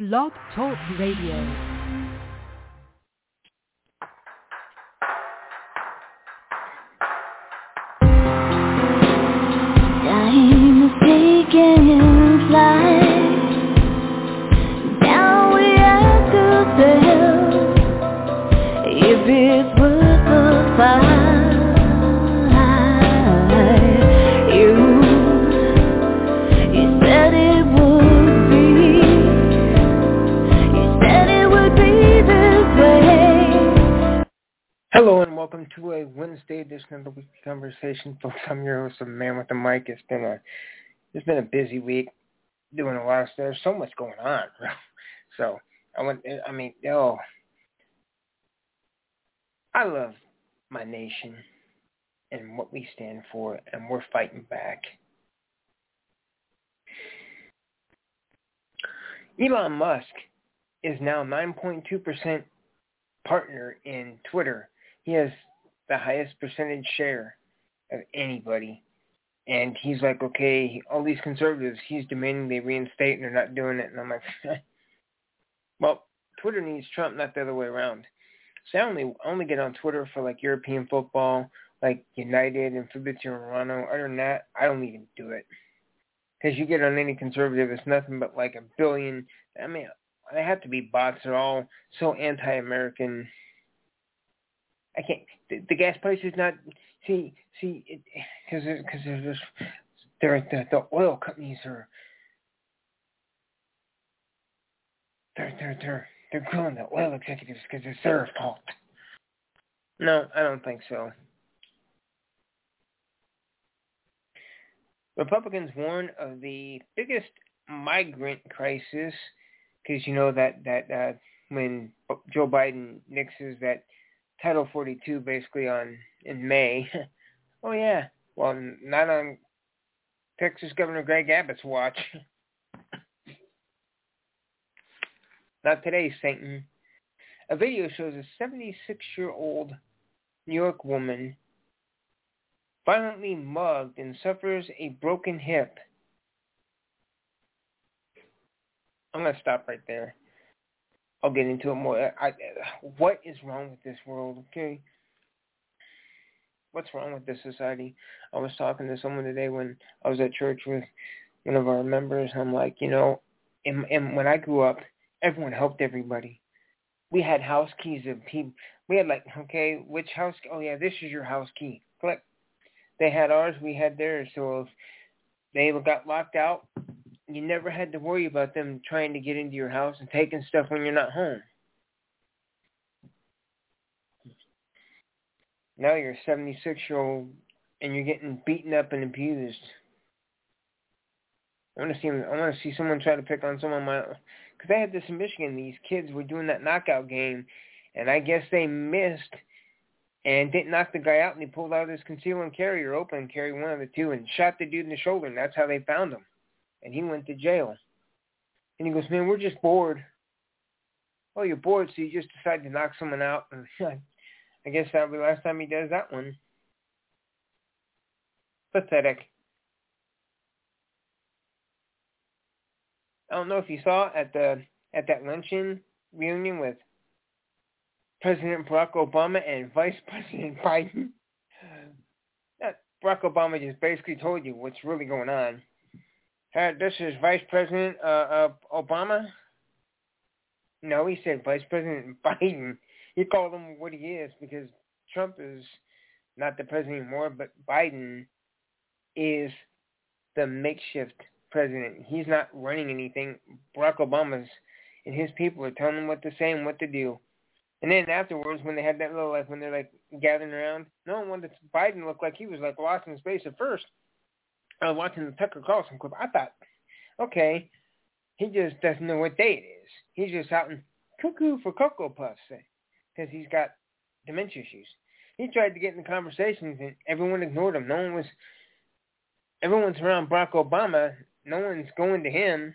Blog Talk Radio. Time is taking flight. Now we have to tell if it's worth the fight. You said it would be. You said it would be this way. Hello and welcome to a Wednesday edition of the Weekly Conversation. Folks, I'm your host, the man with the mic. It's been a busy week, doing a lot of stuff. There's so much going on, bro. So I love my nation and what we stand for, and we're fighting back. Elon Musk is now 9.2% partner in Twitter. He has the highest percentage share of anybody. And he's like, okay, all these conservatives, he's demanding they reinstate, and they're not doing it. And I'm like, well, Twitter needs Trump, not the other way around. So I only get on Twitter for like European football, like United and Fabrizio Romano. Other than that, I don't even do it. Because you get on any conservative, it's nothing but like a billion. I mean, they have to be bots. They're all so anti-American. I can't. The gas price is not. Because the oil companies are. They're killing the oil executives because it's their fault. No, I don't think so. Republicans warn of the biggest migrant crisis because you know that when Joe Biden nixes that Title 42 basically in May. Oh yeah, well not on Texas Governor Greg Abbott's watch. Not today, Satan. A video shows a 76-year-old New York woman violently mugged and suffers a broken hip. I'm going to stop right there. I'll get into it more. What is wrong with this world, okay? What's wrong with this society? I was talking to someone today when I was at church with one of our members. I'm like, and when I grew up, everyone helped everybody. We had house keys of people. We had like, okay, which house? Oh, yeah, this is your house key. Click. They had ours, we had theirs. So if they got locked out, you never had to worry about them trying to get into your house and taking stuff when you're not home. Now you're a 76-year-old and you're getting beaten up and abused. I want to see someone try to pick on someone. Because I had this in Michigan. These kids were doing that knockout game, and I guess they missed and didn't knock the guy out, and he pulled out his conceal and carry or open carry, one of the two, and shot the dude in the shoulder, and that's how they found him. And he went to jail. And he goes, man, we're just bored. Oh, you're bored, so you just decide to knock someone out. And I guess that'll be the last time he does that one. Pathetic. I don't know if you saw at that luncheon reunion with President Barack Obama and Vice President Biden. Barack Obama just basically told you what's really going on. This is Vice President Obama. No, he said Vice President Biden. He called him what he is because Trump is not the president anymore, but Biden is the makeshift president. He's not running anything. Barack Obama's and his people are telling him what to say and what to do. And then afterwards, when they had that little, when they're gathering around, no one wanted Biden looked like he was lost in space at first. I was watching the Tucker Carlson clip. I thought, okay, he just doesn't know what day it is. He's just out in cuckoo for Cocoa Puffs because he's got dementia issues. He tried to get in the conversations and everyone ignored him. Everyone's around Barack Obama. No one's going to him.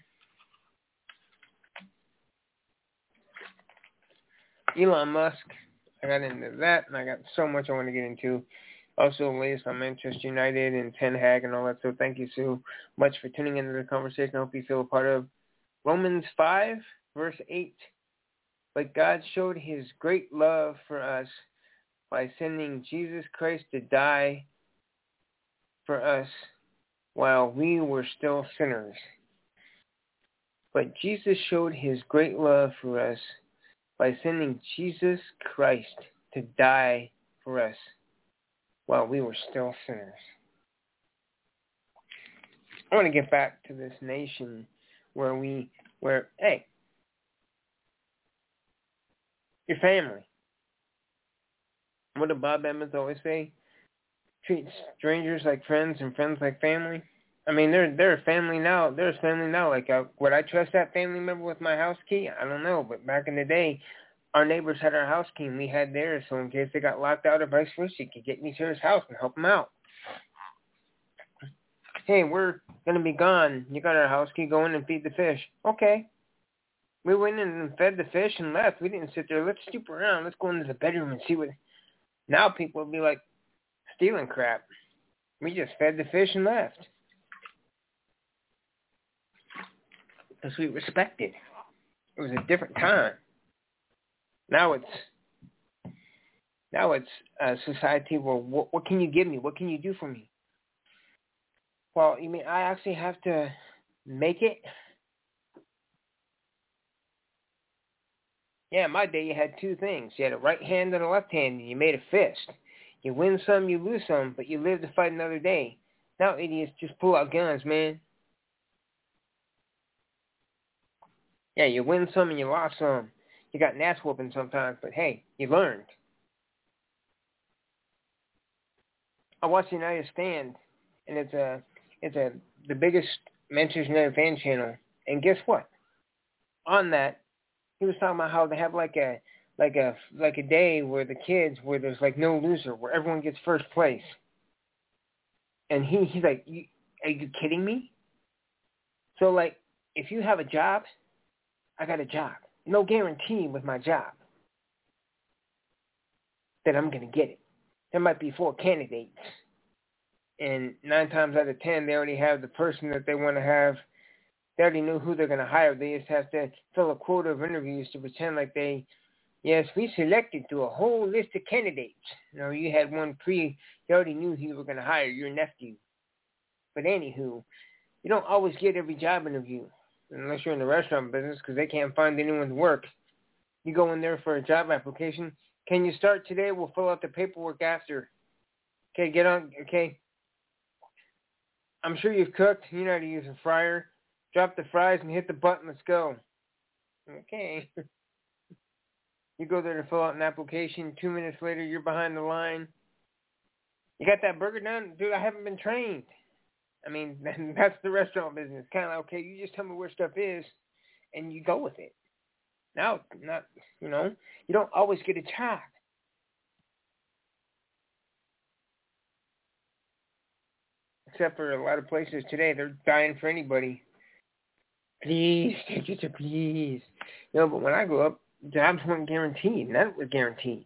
Elon Musk, I got into that, and I got so much I want to get into. Also, latest on Manchester United and Ten Hag and all that. So thank you so much for tuning into the conversation. I hope you feel a part of Romans 5, verse 8. But God showed his great love for us by sending Jesus Christ to die for us while we were still sinners. But Jesus showed his great love for us by sending Jesus Christ to die for us while we were still sinners. I want to get back to this nation where, hey, your family. What did Bob Evans always say? Treat strangers like friends and friends like family. I mean, they're a family now. They're a family now. Like, would I trust that family member with my house key? I don't know. But back in the day, our neighbors had our house key and we had theirs. So in case they got locked out or vice versa, you could get in each other's house and help them out. Hey, we're going to be gone. You got our house key. Go in and feed the fish. Okay. We went in and fed the fish and left. We didn't sit there. Let's stoop around. Let's go into the bedroom and see what. Now people will be like stealing crap. We just fed the fish and left. Because we respected. It was a different time. Now it's a society where what can you give me? What can you do for me? Well, you mean I actually have to make it? Yeah, in my day you had two things. You had a right hand and a left hand, and you made a fist. You win some, you lose some, but you live to fight another day. Now idiots just pull out guns, man. Yeah, you win some and you lost some. You got an ass whooping sometimes, but hey, you learned. I watched the United Stand, and it's the biggest Manchester United fan channel. And guess what? On that, he was talking about how they have like a day where there's like no loser, where everyone gets first place. And he's like, are you kidding me? So like, if you have a job, I got a job. No guarantee with my job that I'm going to get it. There might be 4 candidates. And 9 times out of 10, they already have the person that they want to have. They already know who they're going to hire. They just have to fill a quota of interviews to pretend like yes, we selected through a whole list of candidates. You know, you had one you already knew who you were going to hire, your nephew. But anywho, you don't always get every job interview, unless you're in the restaurant business, because they can't find anyone to work. You go in there for a job application. Can you start today? We'll fill out the paperwork after. Okay, get on. Okay. I'm sure you've cooked. You know how to use a fryer. Drop the fries and hit the button. Let's go. Okay. You go there to fill out an application. 2 minutes later, you're behind the line. You got that burger done? Dude, I haven't been trained. I mean, that's the restaurant business. Kind of like, okay, you just tell me where stuff is, and you go with it. Now, you don't always get a job. Except for a lot of places today, they're dying for anybody. Please, take it to please. But when I grew up, jobs weren't guaranteed. None was guaranteed.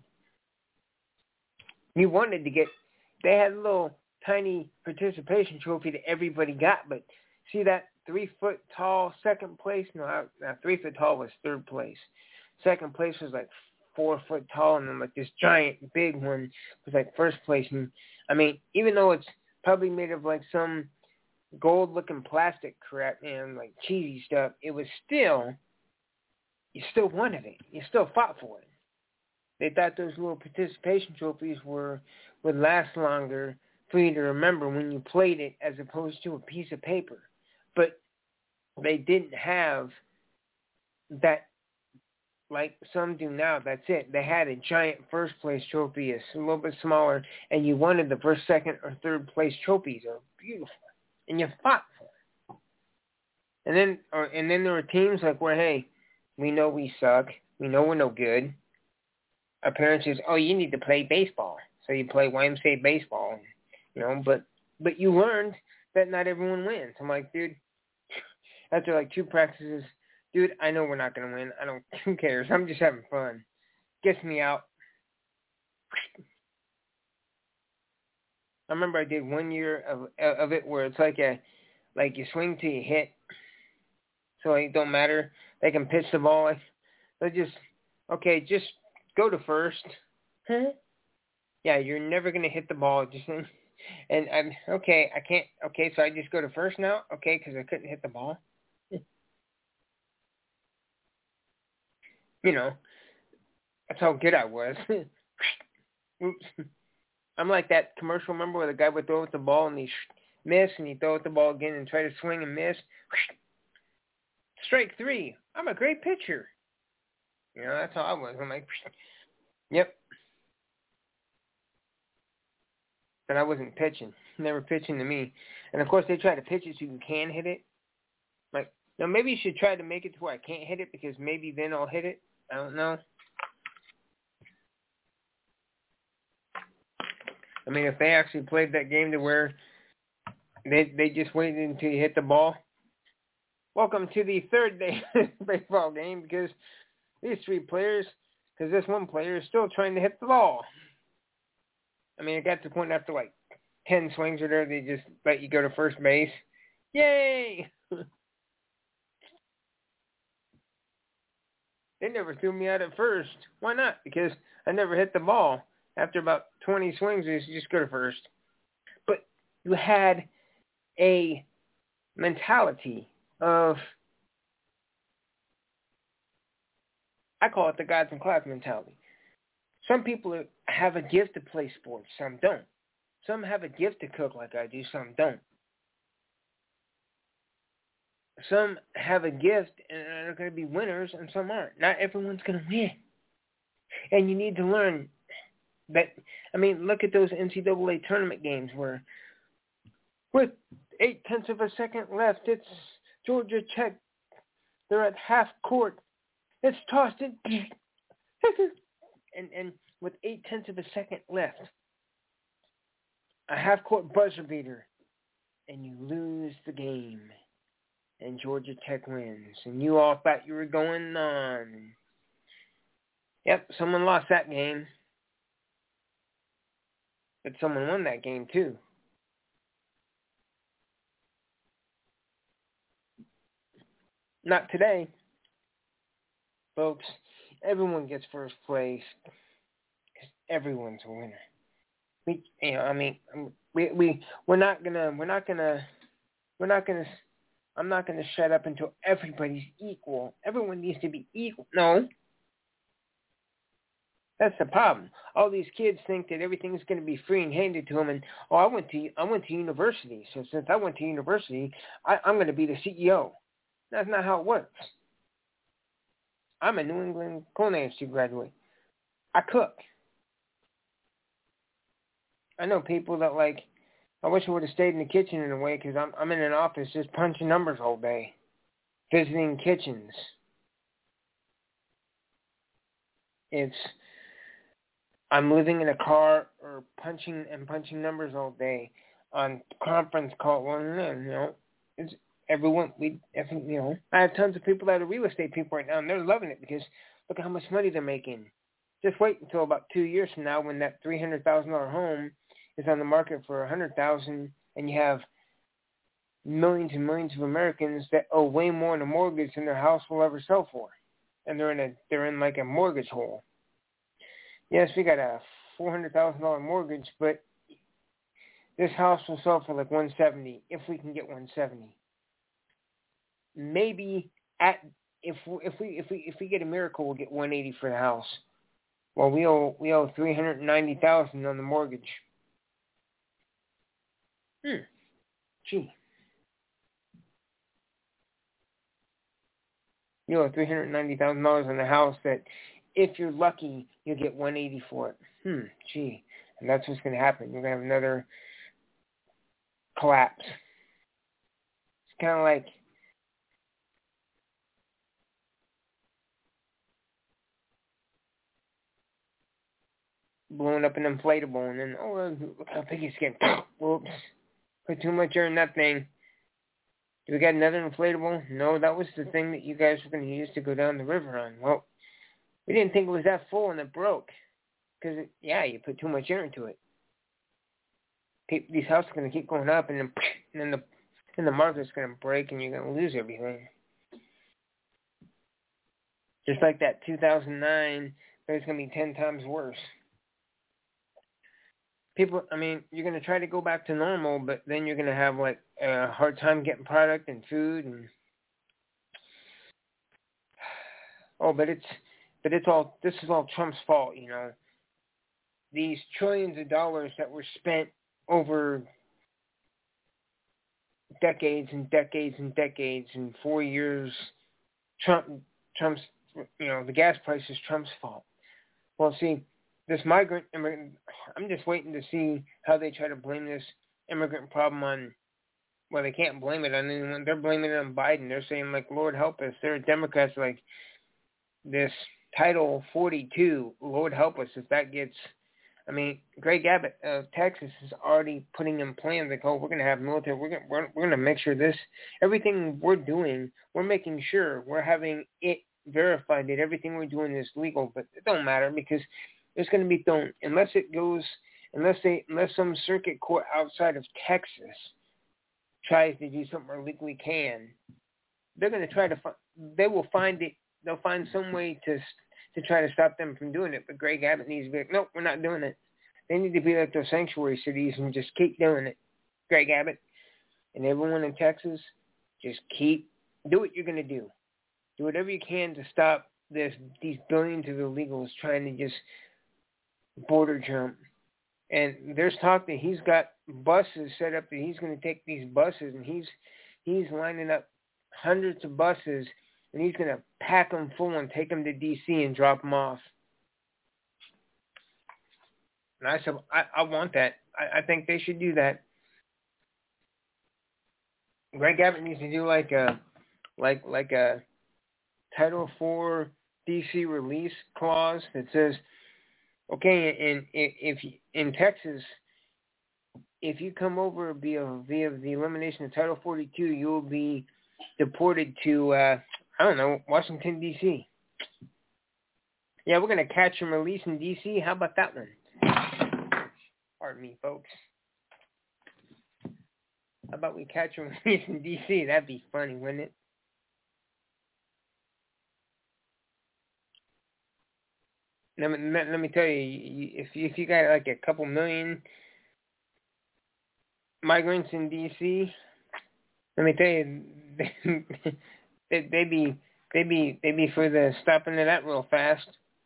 You wanted to get, they had a little tiny participation trophy that everybody got, but see that 3-foot tall second place? No, 3 foot tall was third place. Second place was like 4 foot tall, and then like this giant big one was like first place. And I mean, even though it's probably made of like some gold-looking plastic crap and like cheesy stuff, it was still, you still wanted it. You still fought for it. They thought those little participation trophies would last longer for you to remember when you played it as opposed to a piece of paper. But they didn't have that like some do now. That's it. They had a giant first place trophy, a little bit smaller, and you wanted the first, second, or third place trophies. They're beautiful. And you fought for it. And then there were teams like where, hey, we know we suck. We know we're no good. Our parents says, oh, you need to play baseball. So you play YMCA baseball, but you learned that not everyone wins. I'm like, dude, after like 2 practices, dude, I know we're not going to win. Who cares? I'm just having fun. Gets me out. I remember I did 1 year of it where it's like you swing till you hit. So it don't matter. They can pitch the ball. They just go to first. Huh? Yeah, you're never gonna hit the ball. Just and I'm okay. I can't. Okay, so I just go to first now. Okay, because I couldn't hit the ball. You know, that's how good I was. Oops. I'm like that commercial, remember, where the guy would throw with the ball and he miss, and he throw with the ball again and try to swing and miss. Strike 3. I'm a great pitcher. You know, that's how I was. I'm like, yep. But I wasn't pitching. Never pitching to me. And, of course, they try to pitch it so you can hit it. Like, now maybe you should try to make it to where I can't hit it, because maybe then I'll hit it. I don't know. I mean, if they actually played that game to where they just waited until you hit the ball. Welcome to the third day baseball game, because these 3 players, because this one player is still trying to hit the ball. I mean, it got to the point after like 10 swings or there, they just let you go to first base. Yay! They never threw me out at first. Why not? Because I never hit the ball. After about 20 swings, they just go to first. But you had a mentality of, I call it the gods in class mentality. Some people have a gift to play sports, some don't. Some have a gift to cook like I do, some don't. Some have a gift and are going to be winners, and some aren't. Not everyone's going to win. And you need to learn that. I mean, look at those NCAA tournament games where with 0.8 of a second left, it's Georgia Tech. They're at half court. It's tossed in. and with 0.8 of a second left, a half court buzzer beater, and you lose the game. And Georgia Tech wins. And you all thought you were going on. Yep, someone lost that game. But someone won that game too. Not today. Folks, everyone gets first place. Because everyone's a winner. I'm not gonna shut up until everybody's equal. Everyone needs to be equal. No. That's the problem. All these kids think that everything's going to be free and handed to them, and I went to university. So since I went to university, I'm going to be the CEO. That's not how it works. I'm a New England Culinary Institute graduate. I cook. I know people that I wish I would have stayed in the kitchen in a way, because I'm in an office just punching numbers all day, visiting kitchens. I'm living in a car or punching numbers all day on conference call. Well, it's everyone. I have tons of people that are real estate people right now, and they're loving it because look at how much money they're making. Just wait until about 2 years from now when that $300,000 home is on the market for $100,000, and you have millions and millions of Americans that owe way more in a mortgage than their house will ever sell for, and they're in like a mortgage hole. Yes, we got a $400,000 mortgage, but this house will sell for like $170 if we can get $170. Maybe if we get a miracle, we'll get $180 for the house. Well, we owe $390,000 on the mortgage. Gee. You owe $390,000 on the house that, if you're lucky, you'll get $180 for it. Gee. And that's what's going to happen. You're going to have another collapse. It's kind of like blowing up an inflatable and then, look how big it's getting. Whoops. Put too much air in that thing. Do we got another inflatable? No, that was the thing that you guys were going to use to go down the river on. Well, we didn't think it was that full and it broke. Because, you put too much air into it. These houses are going to keep going up, and then the market's going to break and you're going to lose everything. Just like that 2009, but it's going to be 10 times worse. People, I mean, you're going to try to go back to normal, but then you're going to have like a hard time getting product and food and this is all Trump's fault, you know. These trillions of dollars that were spent over decades and decades and decades and 4 years, Trump's, you know, the gas price is Trump's fault. Well, see, this migrant immigrant, I'm just waiting to see how they try to blame this immigrant problem on, well, they can't blame it on anyone. They're blaming it on Biden. They're saying, like, Lord help us. They're Democrats, like, this Title 42, Lord help us if that gets, I mean, Greg Abbott of Texas is already putting in plans, like, oh, we're going to have military, we're going to make sure this, everything we're doing, we're making sure we're having it verified that everything we're doing is legal, but it don't matter because it's going to be thrown, unless some circuit court outside of Texas tries to do something or legally can, they're going to try to, they will find it, they'll find some way to try to stop them from doing it, but Greg Abbott needs to be like, nope, we're not doing it. They need to be like those sanctuary cities and just keep doing it. Greg Abbott and everyone in Texas, just do what you're going to do. Do whatever you can to stop these billions of illegals trying to just border jump. And there's talk that he's got buses set up that he's going to take these buses and he's lining up hundreds of buses and he's going to pack them full and take them to D.C. and drop them off. And I said, I want that. I think they should do that. Greg Abbott needs to do like a Title IV D.C. release clause that says, okay, if in Texas, if you come over via the elimination of Title 42, you'll be deported to, I don't know, Washington, D.C. Yeah, we're going to catch and release in D.C. How about that one? Pardon me, folks. How about we catch and release in D.C.? That'd be funny, wouldn't it? Let me tell you, if you got like a couple million migrants in D.C., let me tell you, they'd be for the stopping of that real fast.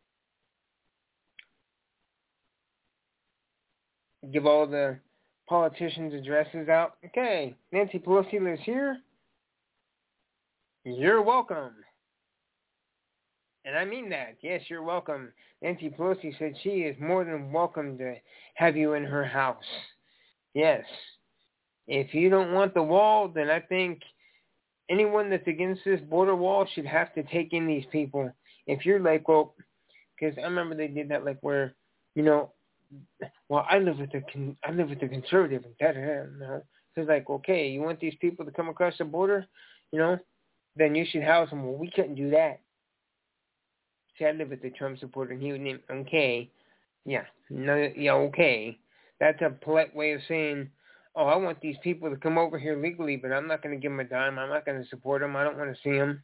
Give all the politicians' addresses out. Okay, Nancy Pelosi lives here. You're welcome. And I mean that. Yes, you're welcome. Nancy Pelosi said she is more than welcome to have you in her house. Yes. If you don't want the wall, then I think anyone that's against this border wall should have to take in these people. If you're like, well, because I remember they did that, like where, you know, well, I live with the conservative and da-da-da. So it's like, okay, you want these people to come across the border, you know, then you should house them. Well, we couldn't do that. See, I live with the Trump supporter, and he would name, okay, yeah, no, yeah, okay. That's a polite way of saying, oh, I want these people to come over here legally, but I'm not going to give them a dime. I'm not going to support them. I don't want to see them.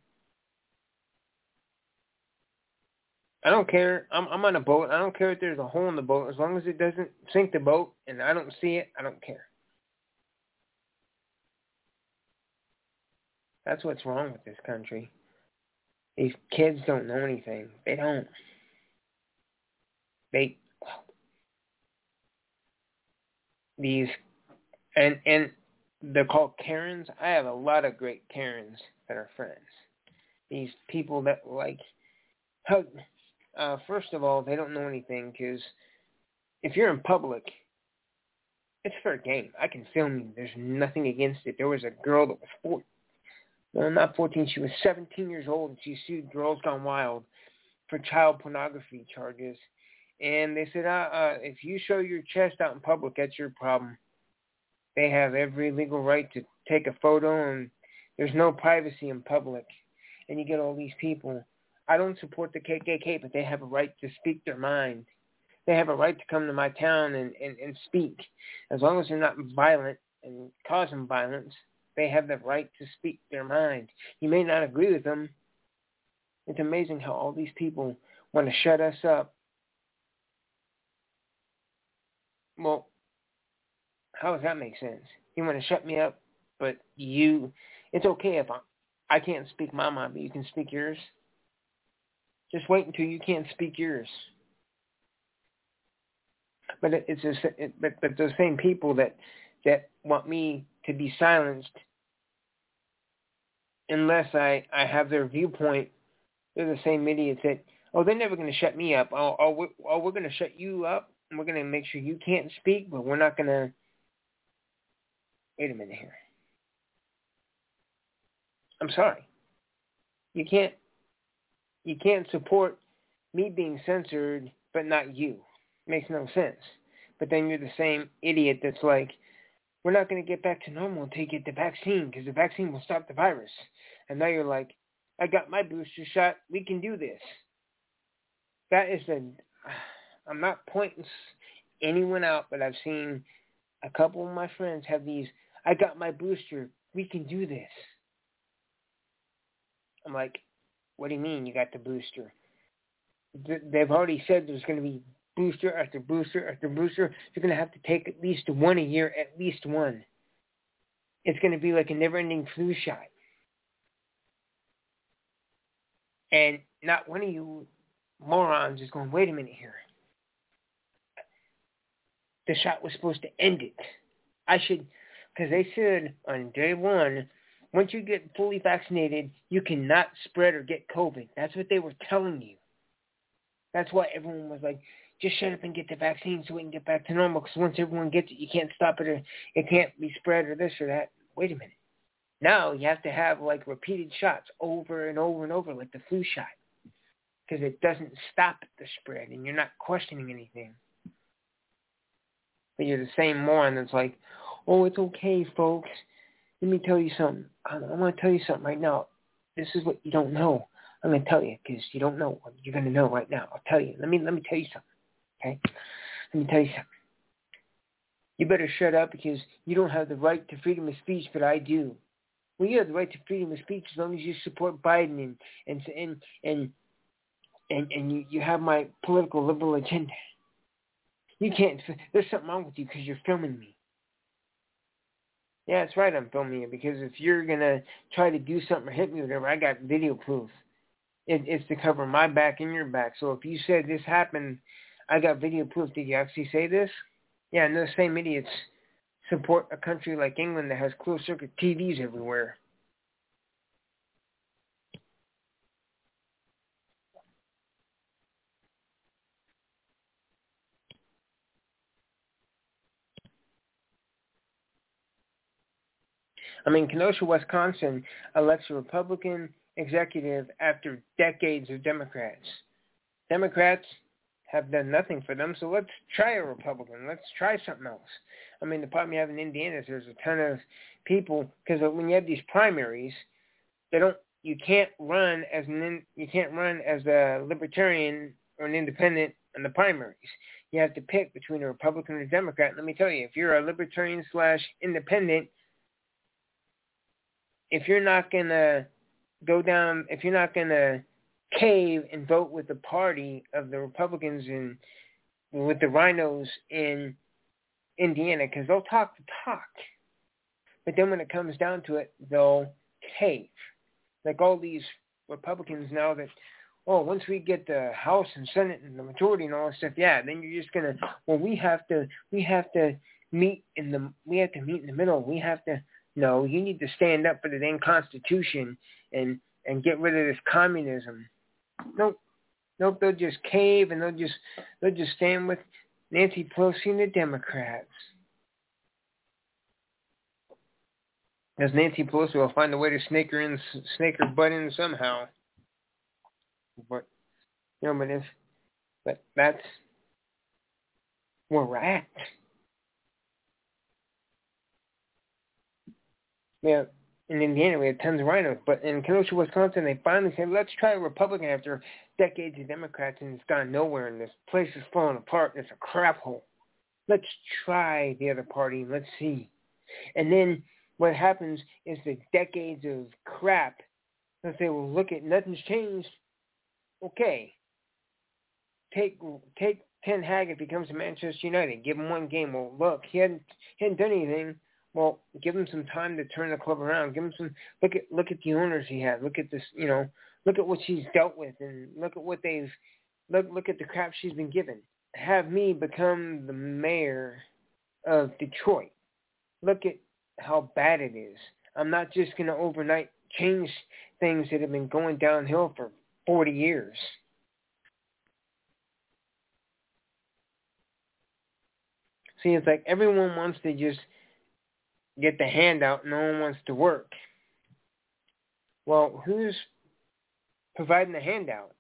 I don't care. I'm on a boat. I don't care if there's a hole in the boat. As long as it doesn't sink the boat and I don't see it, I don't care. That's what's wrong with this country. These kids don't know anything. They don't. And they're called Karens. I have a lot of great Karens that are friends. These people that like hug. First of all, they don't know anything because if you're in public, it's fair game. I can film you. There's nothing against it. There was a girl that was not 14. She was 17 years old, and she sued Girls Gone Wild for child pornography charges. And they said, if you show your chest out in public, that's your problem. They have every legal right to take a photo, and there's no privacy in public. And you get all these people. I don't support the KKK, but they have a right to speak their mind. They have a right to come to my town and speak. As long as they're not violent and causing violence, they have the right to speak their mind. You may not agree with them, It's amazing how all these people want to shut us up. Well, how does that make sense? You want to shut me up, but it's okay if I can't speak my mind, but you can speak yours. Just wait until you can't speak yours. But but those same people that want me to be silenced unless I have their viewpoint, they're the same idiots that, they're never going to shut me up. We're going to shut you up, and we're going to make sure you can't speak, but we're not going to. Wait a minute here. I'm sorry. You can't support me being censored, but not you. Makes no sense. But then you're the same idiot that's like, we're not going to get back to normal until you get the vaccine because the vaccine will stop the virus. And now you're like, I got my booster shot. We can do this. I'm not pointing anyone out, but I've seen a couple of my friends have these, I got my booster. We can do this. I'm like, what do you mean you got the booster? They've already said there's going to be booster after booster after booster. You're going to have to take at least one a year, at least one. It's going to be like a never-ending flu shot. And not one of you morons is going, wait a minute here. The shot was supposed to end it. Because they said on day one, once you get fully vaccinated, you cannot spread or get COVID. That's what they were telling you. That's why everyone was like, just shut up and get the vaccine so we can get back to normal. Because once everyone gets it, you can't stop it or it can't be spread or this or that. Wait a minute. Now you have to have like repeated shots over and over and over like the flu shot. Because it doesn't stop the spread and you're not questioning anything. But you're the same moron that's like, oh, it's okay, folks. Let me tell you something. I'm going to tell you something right now. This is what you don't know. I'm going to tell you because you don't know what you're going to know right now. I'll tell you. Let me tell you something. Okay? Let me tell you something. You better shut up because you don't have the right to freedom of speech, but I do. Well, you have the right to freedom of speech as long as you support Biden and you have my political liberal agenda. You can't. There's something wrong with you because you're filming me. Yeah, that's right. I'm filming you because if you're gonna try to do something or hit me or whatever, I got video proof. It's to cover my back and your back. So if you said this happened, I got video proof. Did you actually say this? Yeah, and those same idiots support a country like England that has closed-circuit TVs everywhere. I mean, Kenosha, Wisconsin elects a Republican executive after decades of Democrats. Democrats have done nothing for them, so let's try a Republican. Let's try something else. I mean, the problem you have in Indiana is there's a ton of people, because when you have these primaries, you can't run as a libertarian or an independent in the primaries. You have to pick between a Republican and a Democrat. Let me tell you, if you're a libertarian/independent, if you're not going to cave and vote with the party of the Republicans and with the rhinos in Indiana, because they'll talk the talk, but then when it comes down to it, they'll cave. Like all these Republicans now that, once we get the House and Senate and the majority and all that stuff, yeah, then you're just gonna, we have to meet in the middle. No, you need to stand up for the dang Constitution and get rid of this communism. Nope, they'll just cave and they'll just stand with Nancy Pelosi and the Democrats. Because Nancy Pelosi will find a way to snake her butt in somehow. But that's where we're at. Yeah, in Indiana we have tons of rhinos, but in Kenosha, Wisconsin, they finally said, let's try a Republican after decades of Democrats, and it's gone nowhere, and this place is falling apart, and it's a crap hole. Let's try the other party, and let's see. And then what happens is the decades of crap, they'll say, well, look, nothing's changed. Okay, take Ten Hag if he comes to Manchester United. Give him one game. Well, look, he hadn't done anything. Well, give him some time to turn the club around. Give him some look at the owners he had. Look at this, look at what she's dealt with, and look at what they've look at the crap she's been given. Have me become the mayor of Detroit. Look at how bad it is. I'm not just going to overnight change things that have been going downhill for 40 years. See, it's like everyone wants to just get the handout. No one wants to work. Well, who's providing the handout?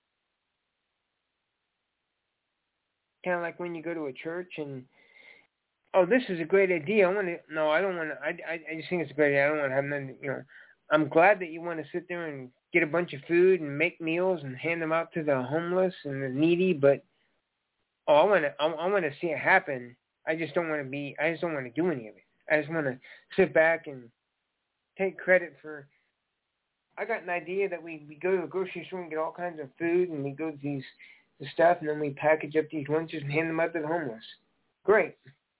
Kind of like when you go to a church and, oh, this is a great idea. I don't want to. I just think it's a great idea. I don't want to have nothing. I'm glad that you want to sit there and get a bunch of food and make meals and hand them out to the homeless and the needy. But I want to see it happen. I just don't want to do any of it. I just want to sit back and take credit for. I got an idea that we go to the grocery store and get all kinds of food, and we go to the stuff, and then we package up these lunches and hand them out to the homeless. Great.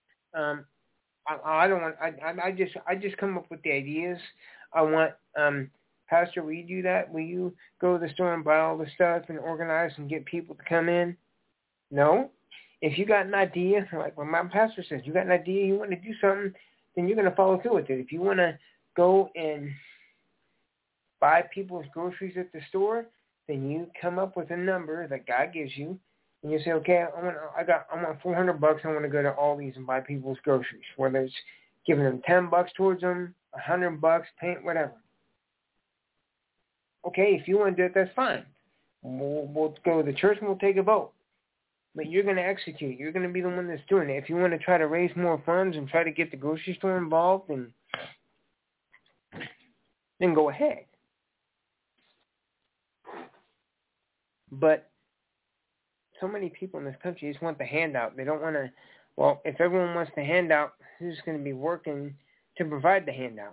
I don't want. I just come up with the ideas. I want. Pastor, will you do that? Will you go to the store and buy all the stuff and organize and get people to come in? No. If you got an idea, like when my pastor says, you got an idea, you want to do something, then you're going to follow through with it. If you want to go and buy people's groceries at the store, then you come up with a number that God gives you, and you say, okay, I want $400. I want to go to Aldi's and buy people's groceries, whether it's giving them $10 towards them, $100, paint, whatever. Okay, if you want to do it, that's fine. We'll go to the church and we'll take a vote. But you're going to execute. You're going to be the one that's doing it. If you want to try to raise more funds and try to get the grocery store involved, then go ahead. But so many people in this country just want the handout. They don't want to, well, if everyone wants the handout, who's going to be working to provide the handout?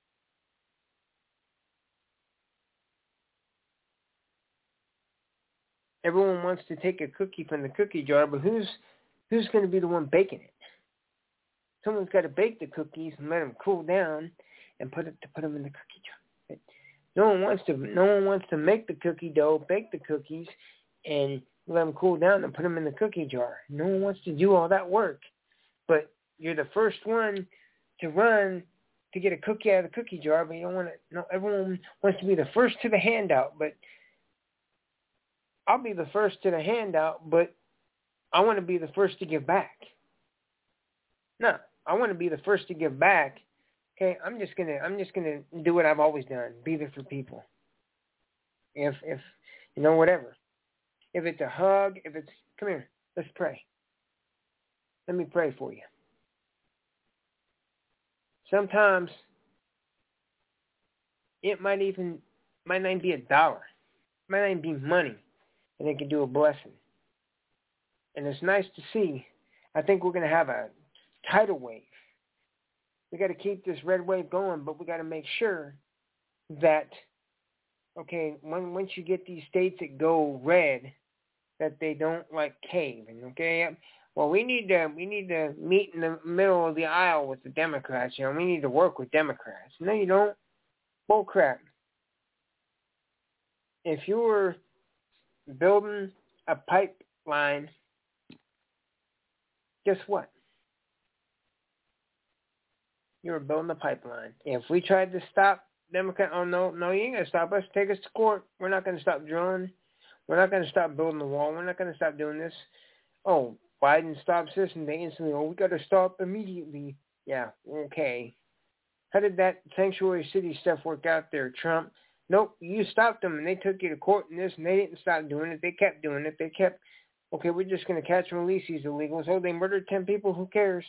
Everyone wants to take a cookie from the cookie jar, but who's going to be the one baking it? Someone's got to bake the cookies and let them cool down and put them in the cookie jar. No one wants to make the cookie dough, bake the cookies, and let them cool down and put them in the cookie jar. No one wants to do all that work. But you're the first one to run to get a cookie out of the cookie jar, but you don't want to. No, everyone wants to be the first to the handout, but I'll be the first to the handout, but I want to be the first to give back. No, I want to be the first to give back. Okay, I'm just gonna do what I've always done. Be there for people. If whatever. If it's a hug, come here, let's pray. Let me pray for you. Sometimes it might not even be $1. It might not even be money. And it can do a blessing. And it's nice to see. I think we're going to have a tidal wave. We got to keep this red wave going, but we got to make sure that, okay, once you get these states that go red, that they don't like cave. And okay, well, we need to meet in the middle of the aisle with the Democrats. We need to work with Democrats. No, you don't. Bull crap. If you were building a pipeline, guess what? You were building a pipeline. If we tried to stop Democrat, oh, no, you ain't going to stop us. Take us to court. We're not going to stop drilling. We're not going to stop building the wall. We're not going to stop doing this. Oh, Biden stops this, and they instantly, we got to stop immediately. Yeah, okay. How did that sanctuary city stuff work out there, Trump? Nope, you stopped them, and they took you to court and this, and they didn't stop doing it. They kept doing it. Okay, we're just going to catch and release these illegals. Oh, they murdered 10 people. Who cares?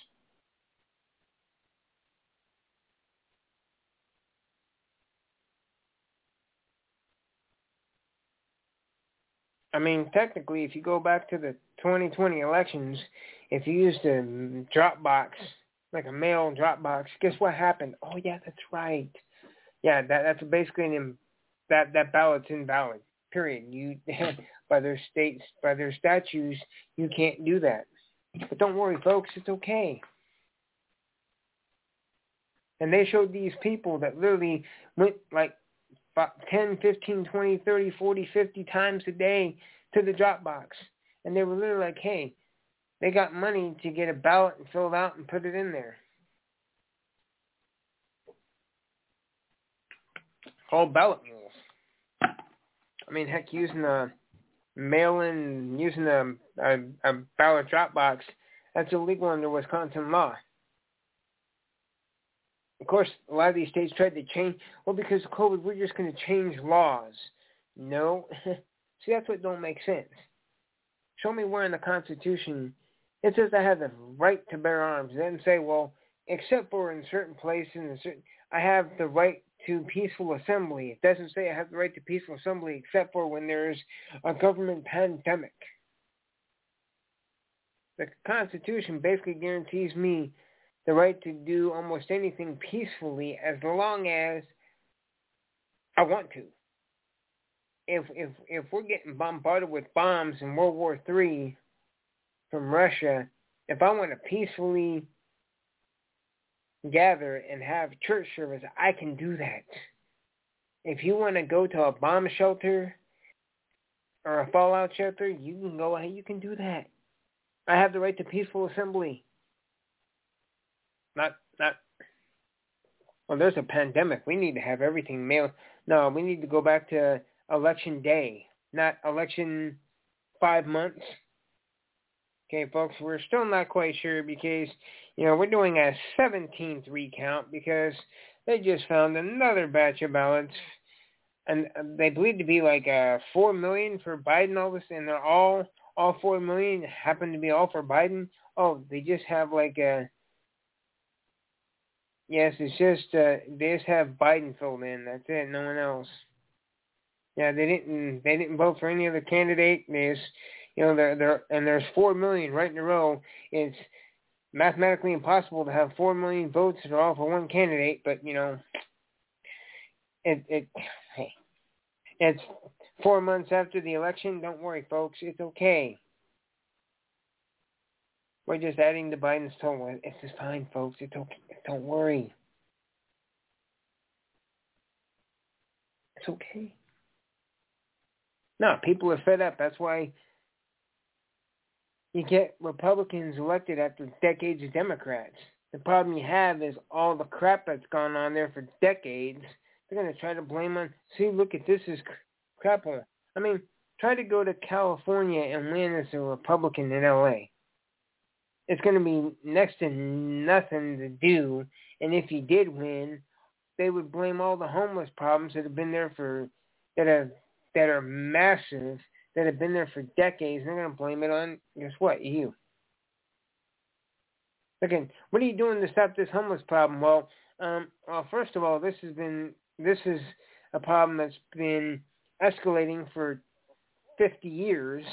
I mean, technically, if you go back to the 2020 elections, if you used a Dropbox, like a mail Dropbox, guess what happened? Oh, yeah, that's right. Yeah, that's basically that ballot's invalid, Period. You by their states, by their statutes, you can't do that. But don't worry, folks, it's okay. And they showed these people that literally went like 10, 15, 20, 30, 40, 50 times a day to the Dropbox. And they were literally like, hey, they got money to get a ballot and fill it out and put it in there. Called ballot mules. I mean, heck, using a mail-in, using a ballot Dropbox, that's illegal under Wisconsin law. Of course, a lot of these states tried to change, well, because of COVID, we're just going to change laws. No. See, that's what don't make sense. Show me where in the Constitution it says I have the right to bear arms. It doesn't say, well, except for in certain places, I have the right to peaceful assembly. It doesn't say I have the right to peaceful assembly except for when there's a government pandemic. The Constitution basically guarantees me the right to do almost anything peacefully as long as I want to. If we're getting bombarded with bombs in World War III from Russia, if I want to peacefully gather and have church service, I can do that. If you want to go to a bomb shelter or a fallout shelter, you can go ahead, you can do that. I have the right to peaceful assembly. Not, well, there's a pandemic. We need to have everything mailed. No, we need to go back to election day, not election 5 months. Okay, folks, we're still not quite sure because, we're doing a 17th recount because they just found another batch of ballots, and they believe to be like 4 million for Biden, all this, and they're all 4 million happen to be all for Biden. Oh, they just have like yes, it's just they just have Biden filled in. That's it, no one else. Yeah, they didn't vote for any other candidate. They just, and there's 4 million right in a row. It's mathematically impossible to have 4 million votes that are all for one candidate, but it's 4 months after the election. Don't worry, folks, it's okay. We're just adding to Biden's total. It's just fine, folks. It's okay. Don't worry. It's okay. No, people are fed up. That's why you get Republicans elected after decades of Democrats. The problem you have is all the crap that's gone on there for decades. They're going to try to blame on, see, look at this as crap. I mean, try to go to California and win as a Republican in L.A. It's going to be next to nothing to do. And if he did win, they would blame all the homeless problems that have been there that are massive, that have been there for decades. They're going to blame it on, guess what, you. Again, what are you doing to stop this homeless problem? Well, first of all, this is a problem that's been escalating for 50 years.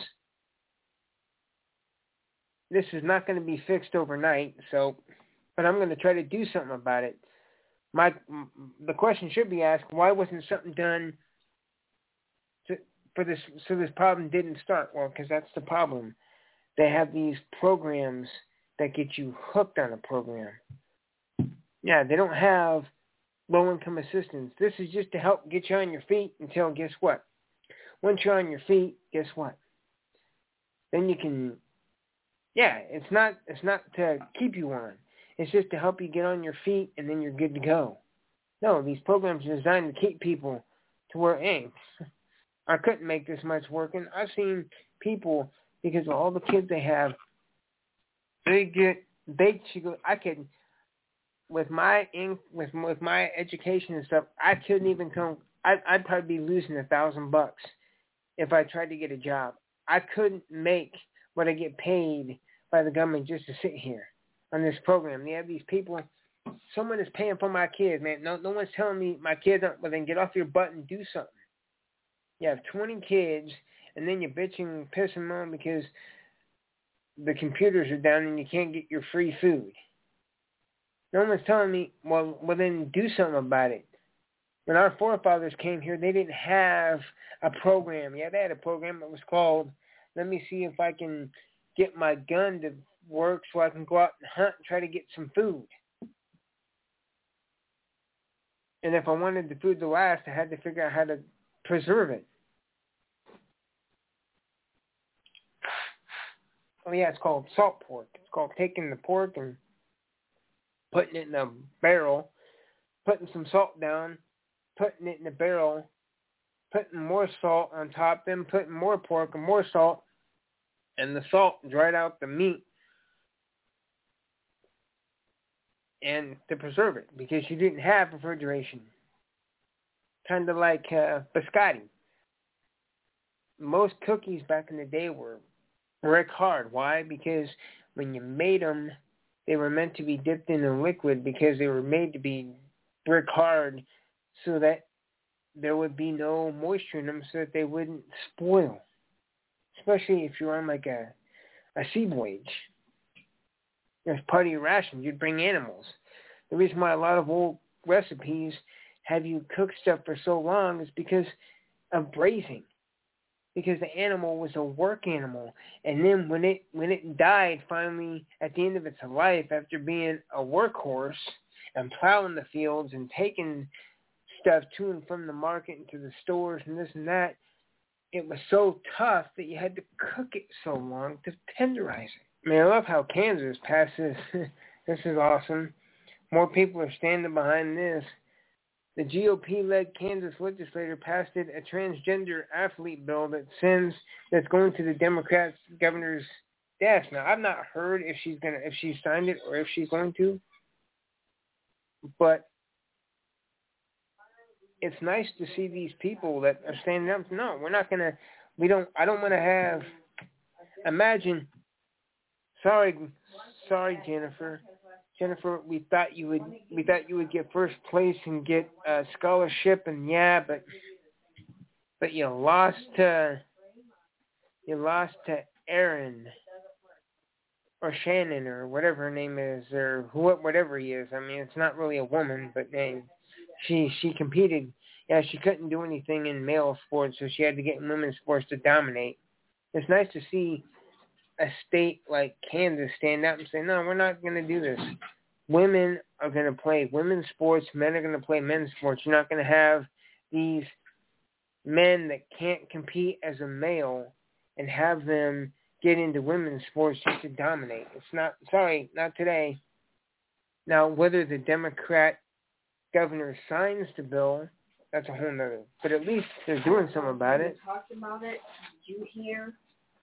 This is not going to be fixed overnight, but I'm going to try to do something about it. The question should be asked, why wasn't something done for this, so this problem didn't start? Well, because that's the problem. They have these programs that get you hooked on a program. Yeah, they don't have low-income assistance. This is just to help get you on your feet until, guess what? Once you're on your feet, guess what? Then you can, it's not to keep you on. It's just to help you get on your feet, and then you're good to go. No, these programs are designed to keep people to where, hey, I couldn't make this much work. And I've seen people, because of all the kids they have, I could, with my education and stuff, I couldn't even come, I'd probably be losing $1,000 if I tried to get a job. I couldn't make what I get paid by the government just to sit here on this program. They have these people, someone is paying for my kids, man. No one's telling me my kids aren't, well, then get off your butt and do something. You have 20 kids, and then you're bitching and pissing them on because the computers are down and you can't get your free food. No one's telling me, well then do something about it. When our forefathers came here, they didn't have a program. Yeah, they had a program that was called, let me see if I can get my gun to work so I can go out and hunt and try to get some food. And if I wanted the food to last, I had to figure out how to preserve it. Oh, yeah, it's called salt pork. It's called taking the pork and putting it in a barrel, putting some salt down, putting it in a barrel, putting more salt on top, then putting more pork and more salt, and the salt dried out the meat and to preserve it because you didn't have refrigeration. Kind of like biscotti. Most cookies back in the day were brick hard. Why? Because when you made them, they were meant to be dipped in a liquid because they were made to be brick hard so that there would be no moisture in them so that they wouldn't spoil. Especially if you're on like a sea voyage. As part of your ration, you'd bring animals. The reason why a lot of old recipes have you cook stuff for so long is because of braising. Because the animal was a work animal. And then when it died finally at the end of its life after being a workhorse and plowing the fields and taking stuff to and from the market and to the stores and this and that, it was so tough that you had to cook it so long to tenderize it. I mean, I love how Kansas passes. This is awesome. More people are standing behind this. The GOP-led Kansas legislature passed a transgender athlete bill that's going to the Democrats' governor's desk. Now, I've not heard if she signed it or if she's going to, but it's nice to see these people that are standing up. No, we're not gonna. I don't want to have. Imagine. Sorry, Jennifer. Jennifer, we thought you would get first place and get a scholarship, and yeah, but you lost to Aaron or Shannon or whatever her name is or whatever he is. I mean, it's not really a woman, but she competed. Yeah, she couldn't do anything in male sports, so she had to get in women's sports to dominate. It's nice to see a state like Kansas stand up and say, no, we're not going to do this. Women are going to play women's sports. Men are going to play men's sports. You're not going to have these men that can't compete as a male and have them get into women's sports just to dominate. It's not, sorry, not today. Now, whether the Democrat governor signs the bill, that's a whole nother. But at least they're doing something about it. Talked about it. Did you hear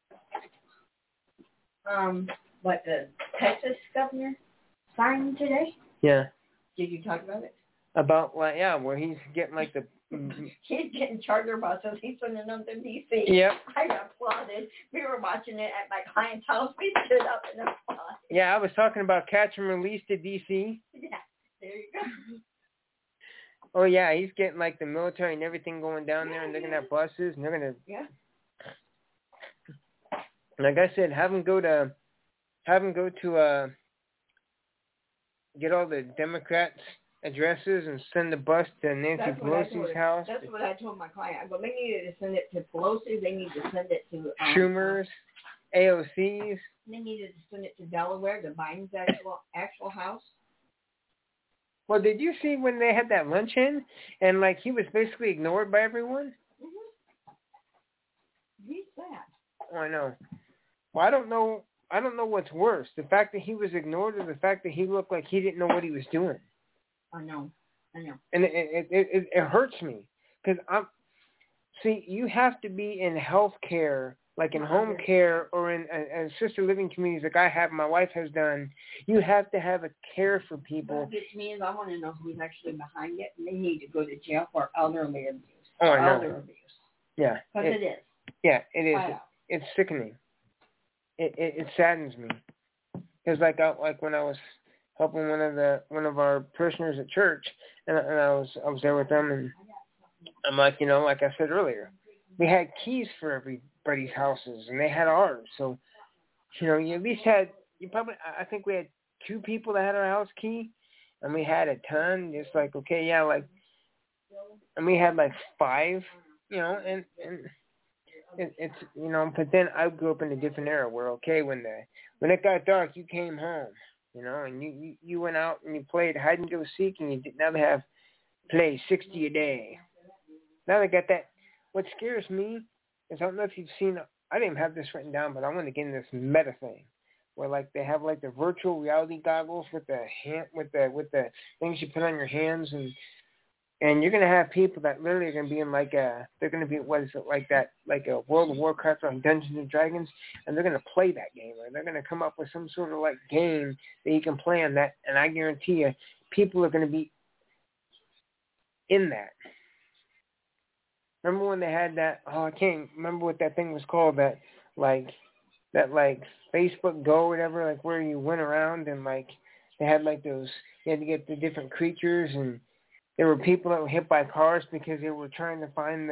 what the Texas governor signed today? Yeah. Did you talk about it? About, where he's getting like the... He's getting charter buses. He's sending them to D.C. Yep. I applauded. We were watching it at my client's house. We stood up and applauded. Yeah, I was talking about catch and release to D.C. Yeah, there you go. Oh, yeah, he's getting like the military and everything going down there, and they're going to have buses, and they're going to... Yeah. Like I said, have them go to get all the Democrats' addresses and send the bus to Nancy Pelosi's house. That's what I told my client. I go, they needed to send it to Pelosi. They need to send it to Schumer's, AOC's. They needed to send it to Delaware, to Biden's actual house. Well, did you see when they had that luncheon and like he was basically ignored by everyone? Mm-hmm. He's sad. Oh, I know. Well, I don't know what's worse, the fact that he was ignored or the fact that he looked like he didn't know what he was doing. I know. And it hurts me because you have to be in health care, like in home care or in assisted living communities like my wife has done. You have to have a care for people. What gets me is I want to know who's actually behind it, and they need to go to jail for elderly abuse. Oh, I know. Elder abuse. Yeah. Because it is. Yeah, it is. It's sickening. It saddens me because like when I was helping one of our parishioners at church, and I was there with them, and I'm like, like I said earlier, we had keys for everybody's houses, and they had ours. So, you at least had I think we had 2 people that had our house key, and we had a ton. Just like, okay, yeah, like and we had like 5, and it's but then I grew up in a different era where when it got dark, you came home, and you went out and you played hide and go seek, and you didn't have play 60 a day. Now they got that. What scares me is I don't know if you've seen. I didn't have this written down, but I want to get in this meta thing, where like they have like the virtual reality goggles with the things you put on your hands, and you're gonna have people that literally are gonna be in like they're gonna be what is it like that like a World of Warcraft or Dungeons and Dragons, and they're gonna play that game, or they're gonna come up with some sort of like game that you can play on that, and I guarantee you, people are gonna be in that. Remember when they had that? Oh, I can't remember what that thing was called. That Facebook Go or whatever, like where you went around and like they had like those. You had to get the different creatures, and there were people that were hit by cars because they were trying to find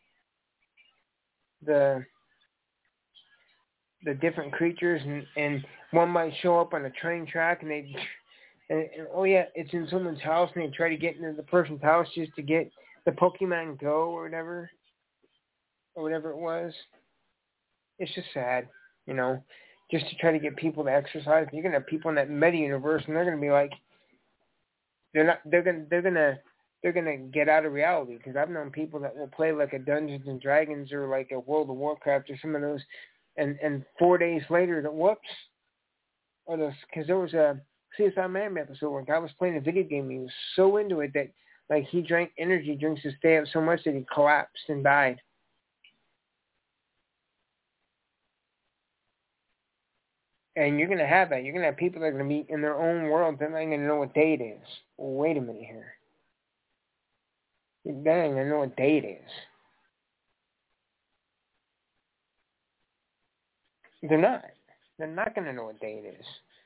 the different creatures, and one might show up on a train track, and and oh yeah, it's in someone's house, and they try to get into the person's house just to get the Pokemon Go or whatever it was. It's just sad, just to try to get people to exercise. You're gonna have people in that meta universe, and they're gonna be like, they're gonna get out of reality, because I've known people that will play like a Dungeons and Dragons or like a World of Warcraft or some of those, and 4 days later, because there was a CSI Miami episode where a guy was playing a video game. He was so into it that like he drank energy drinks to stay up so much that he collapsed and died. And you're gonna have that. You're gonna have people that are gonna be in their own world. They're not gonna know what day it is. Wait a minute here. They're not gonna know what day it is. They're not. They're not gonna know what day it is.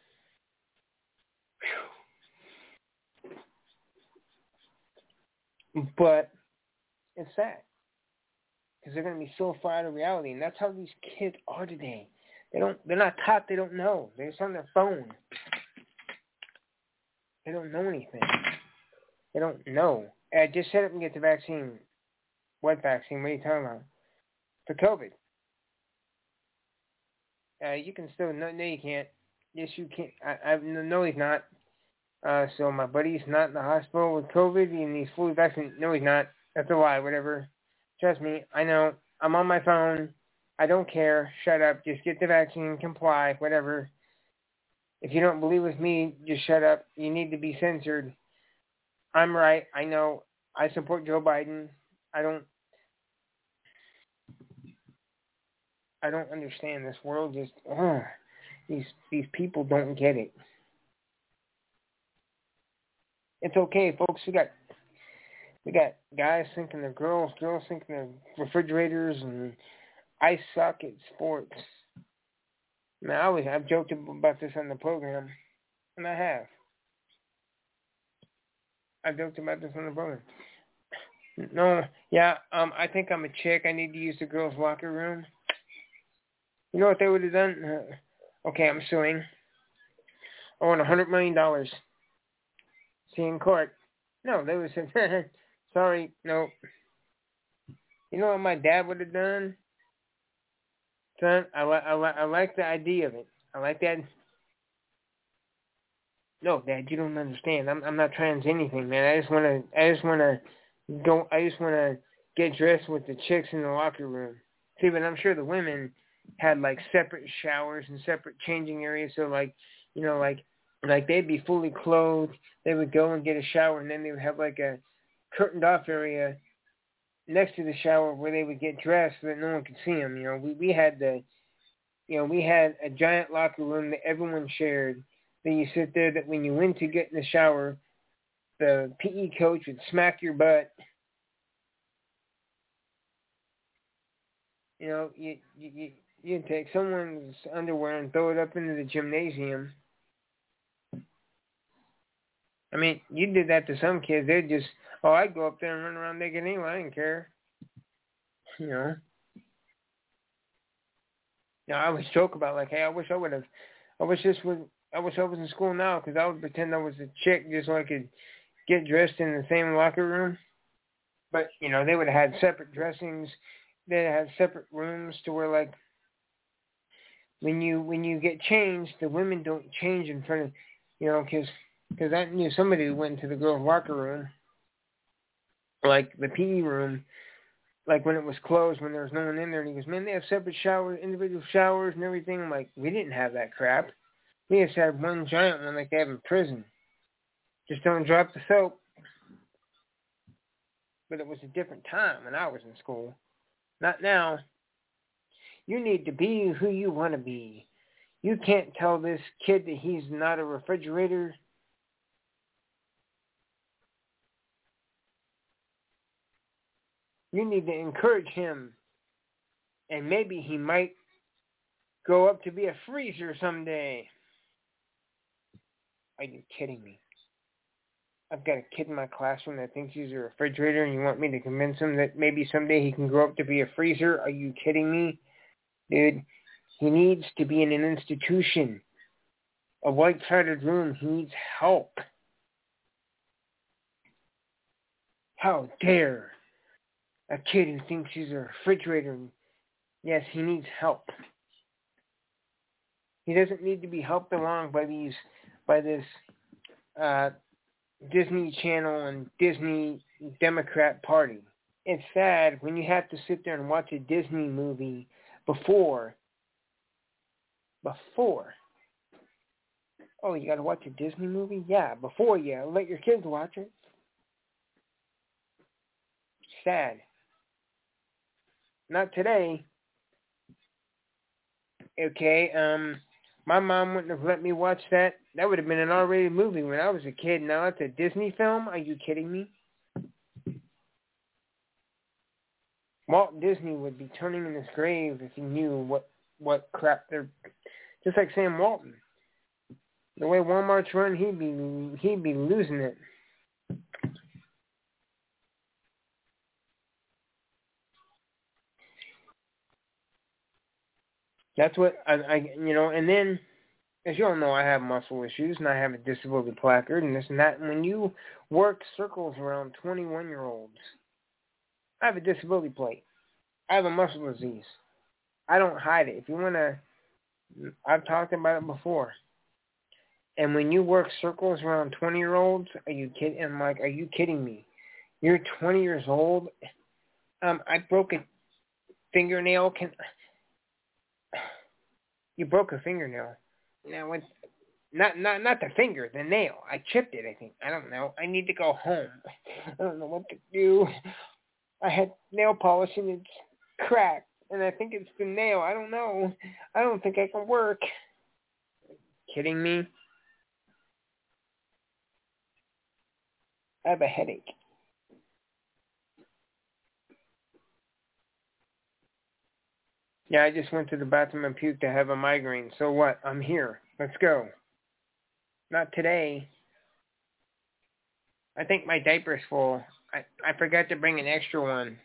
But it's sad, because they're going to be so far out of reality, and that's how these kids are today. They're not taught. They don't know. They're just on their phone. They don't know anything. They don't know. I just set up and get the vaccine. What vaccine? What are you talking about? For COVID. You can still. No, you can't. Yes, you can. No, he's not. So my buddy's not in the hospital with COVID, and he's fully vaccinated. No, he's not. That's a lie. Whatever. Trust me. I know. I'm on my phone. I don't care. Shut up. Just get the vaccine. Comply. Whatever. If you don't believe with me, just shut up. You need to be censored. I'm right. I know. I support Joe Biden. I don't understand this world. Just these people don't get it. It's okay, folks. We got guys thinking they're girls thinking they're refrigerators, and I suck at sports. Now I've joked about this on the program, and I have. I've joked about this on the program. No, yeah, I think I'm a chick. I need to use the girls' locker room. You know what they would have done? Okay, I'm suing. I want $100 million. See in court. No, they would have said, sorry, no. You know what my dad would have done? Son, I like the idea of it. I like that. No, Dad, you don't understand. I'm not trans anything, man. I just wanna get dressed with the chicks in the locker room. See, but I'm sure the women had like separate showers and separate changing areas. So like they'd be fully clothed. They would go and get a shower, and then they would have like a curtained off area next to the shower where they would get dressed so that no one could see them. We had we had a giant locker room that everyone shared. Then you sit there that when you went to get in the shower, the PE coach would smack your butt. You'd take someone's underwear and throw it up into the gymnasium. I mean, you did that to some kids. They'd just, I'd go up there and run around naked anyway. I didn't care. Now, I always joke about like, hey, I wish I was in school now, because I would pretend I was a chick just so I could get dressed in the same locker room. But, they would have had separate dressings. They had separate rooms to where, like, when you get changed, the women don't change in front of, because I knew somebody who went to the girls' locker room, like the PE room, like when it was closed, when there was no one in there, and he goes, man, they have separate showers, individual showers and everything. I'm like, we didn't have that crap. We just had one giant one like they have in prison. Just don't drop the soap. But it was a different time when I was in school. Not now. You need to be who you want to be. You can't tell this kid that he's not a refrigerator. You need to encourage him. And maybe he might grow up to be a freezer someday. Are you kidding me? I've got a kid in my classroom that thinks he's a refrigerator, and you want me to convince him that maybe someday he can grow up to be a freezer? Are you kidding me? Dude, he needs to be in an institution. A white-sided room. He needs help. How dare a kid who thinks he's a refrigerator? Yes, he needs help. He doesn't need to be helped along by this Disney Channel and Disney Democrat Party. It's sad when you have to sit there and watch a Disney movie before. Oh, you got to watch a Disney movie? Yeah, before you let your kids watch it. Sad. Not today. Okay, my mom wouldn't have let me watch that. That would have been an R-rated movie when I was a kid. Now it's a Disney film? Are you kidding me? Walt Disney would be turning in his grave if he knew what crap they're... Just like Sam Walton. The way Walmart's run, he'd be losing it. That's what and then, as you all know, I have muscle issues and I have a disability placard and this and that. And when you work circles around 21-year-olds, I have a disability plate. I have a muscle disease. I don't hide it. If you want to, I've talked about it before. And when you work circles around 20-year-olds, are you kidding? I'm like, are you kidding me? You're 20 years old. I broke a fingernail. You broke a fingernail. Now what? Not the finger, the nail. I chipped it, I think. I don't know. I need to go home. I don't know what to do. I had nail polish and it's cracked, and I think it's the nail. I don't know. I don't think I can work. Kidding me? I have a headache. Yeah, I just went to the bathroom and puked to have a migraine. So what? I'm here. Let's go. Not today. I think my diaper's full. I forgot to bring an extra one.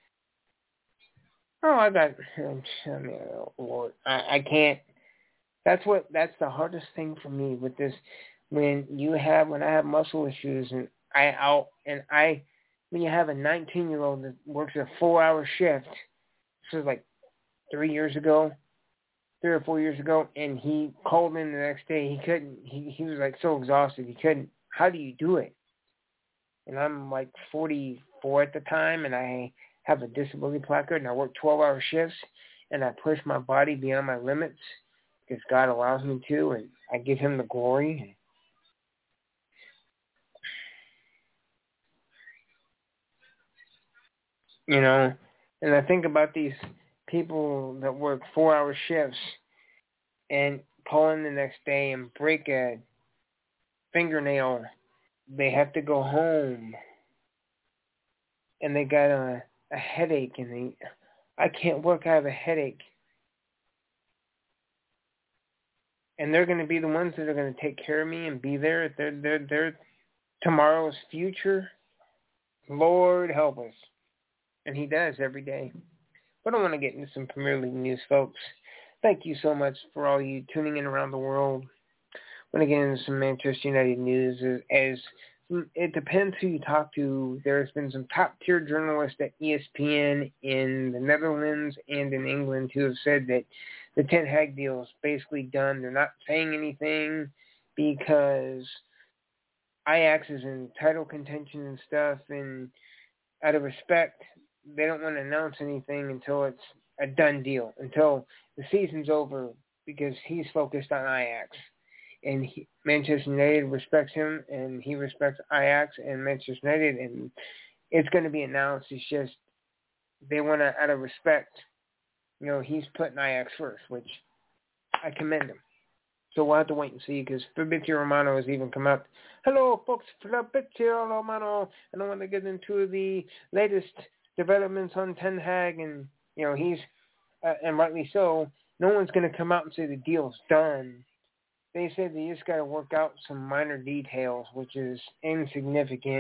Oh, I got... Lord, I can't... That's the hardest thing for me with this. When I have muscle issues and when you have a 19-year-old that works a 4-hour shift, this was like 3 or 4 years ago, and he called in the next day. He couldn't. He was like so exhausted. He couldn't. How do you do it? And I'm like 44 at the time, and I have a disability placard, and I work 12-hour shifts, and I push my body beyond my limits because God allows me to, and I give him the glory. And I think about these people that work 4-hour shifts and call in the next day and break a fingernail. They have to go home, and they got a headache, and I can't work. I have a headache. And they're going to be the ones that are going to take care of me and be there. They're tomorrow's future. Lord help us. And he does every day. But I want to get into some Premier League news, folks. Thank you so much for all you tuning in around the world. I want to get into some Manchester United news as it depends who you talk to. There's been some top-tier journalists at ESPN in the Netherlands and in England who have said that the Ten Hag deal is basically done. They're not saying anything because Ajax is in title contention and stuff, and out of respect, they don't want to announce anything until it's a done deal, until the season's over, because he's focused on Ajax. And Manchester United respects him, and he respects Ajax and Manchester United, and it's going to be announced. It's just they want to, out of respect, he's putting Ajax first, which I commend him. So we'll have to wait and see, because Fabrizio Romano has even come up. Hello, folks, Fabrizio Romano. I don't want to get into the latest developments on Ten Hag, and, he's, and rightly so, no one's going to come out and say the deal's done. They said they just got to work out some minor details, which is insignificant.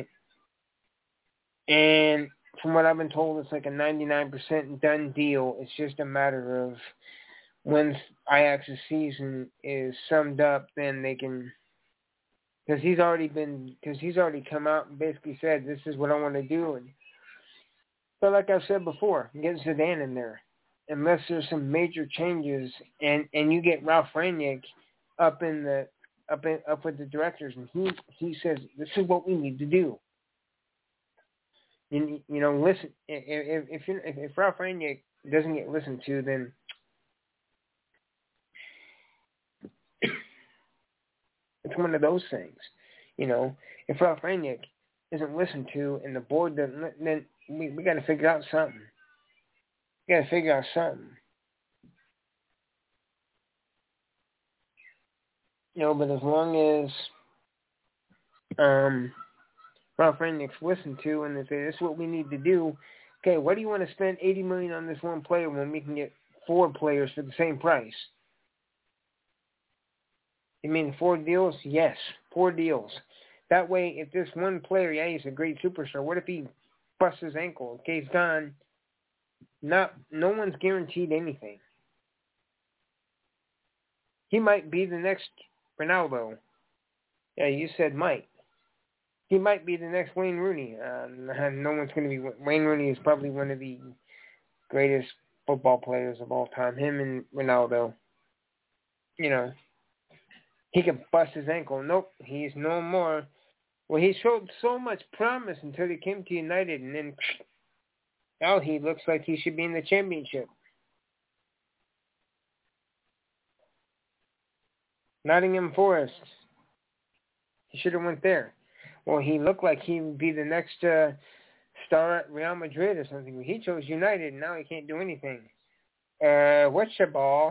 And from what I've been told, it's like a 99% done deal. It's just a matter of when Ajax's season is summed up, then they can, because he's already come out and basically said, this is what I want to do. And but like I said before, get Zidane in there. Unless there's some major changes, and you get Ralf Rangnick up with the directors, and he says, this is what we need to do. And, listen, if Ralf Rangnick doesn't get listened to, then it's one of those things. If Ralf Rangnick isn't listened to and the board doesn't, then we got to figure out something. But as long as Ralf Rangnick's listened to and they say, this is what we need to do, okay, why do you want to spend $80 million on this one player when we can get 4 players for the same price? You mean 4 deals? Yes, 4 deals. That way, if this one player, he's a great superstar, what if he busts his ankle? Okay, he's gone. No one's guaranteed anything. He might be the next Ronaldo. Yeah, you said might. He might be the next Wayne Rooney. No one's going to be. Wayne Rooney is probably one of the greatest football players of all time. Him and Ronaldo. He could bust his ankle. Nope, he's no more. Well, he showed so much promise until he came to United, and then now he looks like he should be in the championship. Nottingham Forest. He should have went there. Well, he looked like he would be the next star at Real Madrid or something. He chose United, and now he can't do anything. What's your ball?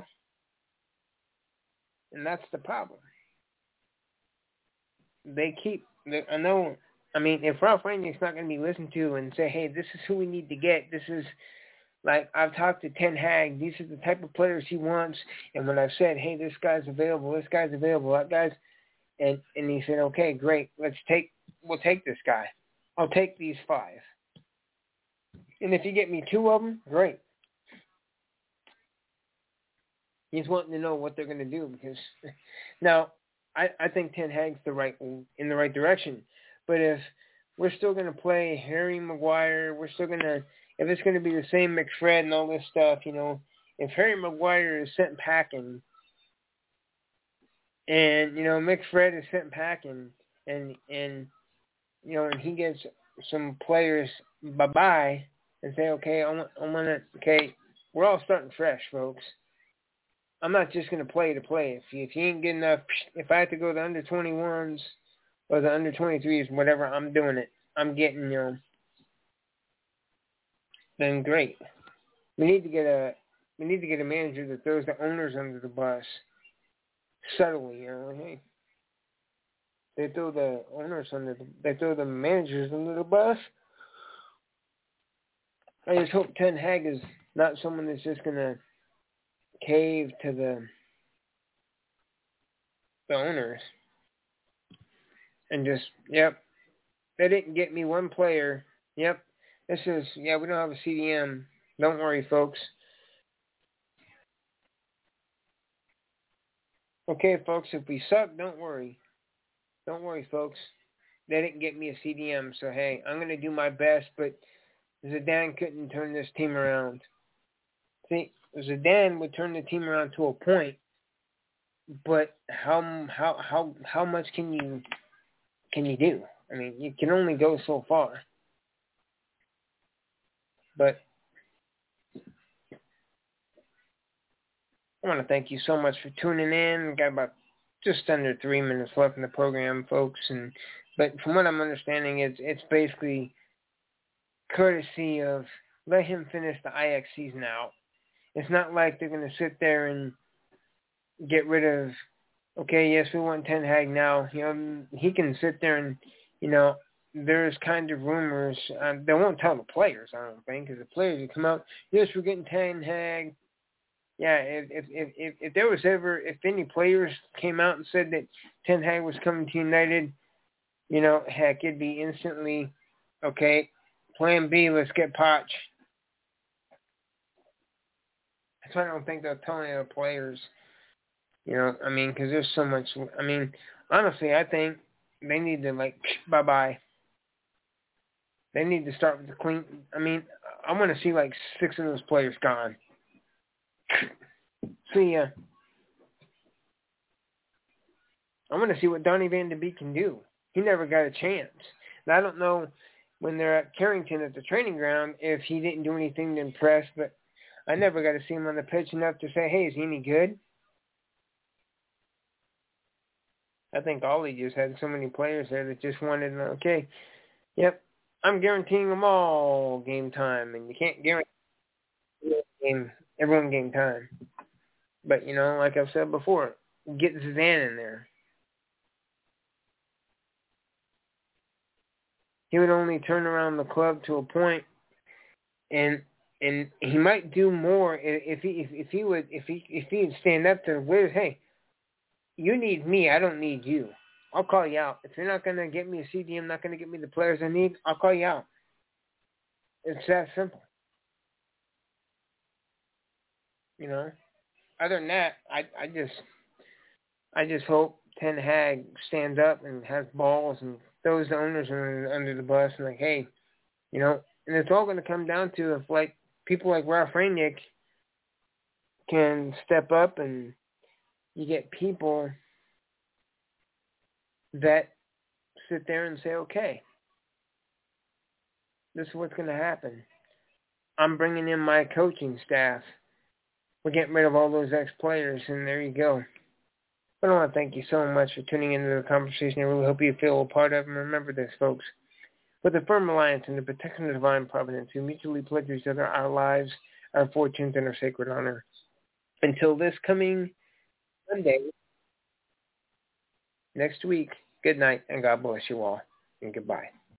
And that's the problem. If Ralf Rangnick's not going to be listened to and say, hey, this is who we need to get. This is, like, I've talked to Ten Hag. These are the type of players he wants. And when I've said, hey, this guy's available, that guy's, and he said, okay, great, we'll take this guy. I'll take these 5. And if you get me 2 of them, great. He's wanting to know what they're going to do, because now I think Ten Hag's in the right direction. But if we're still going to play Harry Maguire, if it's going to be the same McFred and all this stuff, if Harry Maguire is sent packing, and McFred is sent packing, and he gets some players bye-bye, and say, okay, we're all starting fresh, folks. I'm not just going to play to play. If you ain't good enough, if I have to go to the under-21s or the under-23s, whatever, I'm doing it. I'm getting, then great. We need to get a manager that throws the owners under the bus subtly, Hey, they throw the owners they throw the managers under the bus. I just hope Ten Hag is not someone that's just going to cave to the owners and just, yep, they didn't get me 1 player. Yep, we don't have a CDM. Don't worry, folks. Okay, folks, if we suck, don't worry. Don't worry, folks. they didn't get me a CDM. So, hey, I'm going to do my best, but Zidane couldn't turn this team around. See, Zidane would turn the team around to a point, but how much can you do? I mean, you can only go so far. But I want to thank you so much for tuning in. We've got about just under 3 minutes left in the program, folks. But from what I'm understanding, it's basically courtesy of let him finish the Ajax season out. It's not like they're going to sit there and get rid of, okay, yes, we want Ten Hag now. You know, he can sit there and, you know, there's kind of rumors. They won't tell the players, I don't think, because the players will come out, yes, we're getting Ten Hag. Yeah, if there was ever, if any players came out and said that Ten Hag was coming to United, you know, heck, it'd be instantly, okay, plan B, let's get Poch. That's why I don't think they'll tell any of the players. You know, I mean, because there's so much. I mean, honestly, I think they need to, like, bye-bye. They need to start with the clean. I mean, I want to see, like, 6 of those players gone. See ya. I want to see what Donny van de Beek can do. He never got a chance. Now, I don't know when they're at Carrington at the training ground if he didn't do anything to impress, but I never got to see him on the pitch enough to say, hey, is he any good? I think Ollie just had so many players there that just wanted, okay, yep, I'm guaranteeing them all game time, and you can't guarantee everyone game time. But, you know, like I've said before, get Zidane in there. He would only turn around the club to a point, and he might do more if he would stand up to the players. Hey, you need me, I don't need you. I'll call you out. If you're not going to get me a CDM, not going to get me the players I need, I'll call you out. It's that simple. You know? Other than that, I just hope Ten Hag stands up and has balls and throws the owners under the bus and like, hey, you know, and it's all going to come down to if, like, people like Ralf Rangnick can step up and you get people that sit there and say, okay, this is what's going to happen. I'm bringing in my coaching staff. We're getting rid of all those ex-players, and there you go. But I want to thank you so much for tuning into the conversation. I really hope you feel a part of it. And remember this, folks. With a firm alliance and the protection of divine providence, we mutually pledge each other our lives, our fortunes, and our sacred honor. Until this coming Monday, next week, good night, and God bless you all, and goodbye.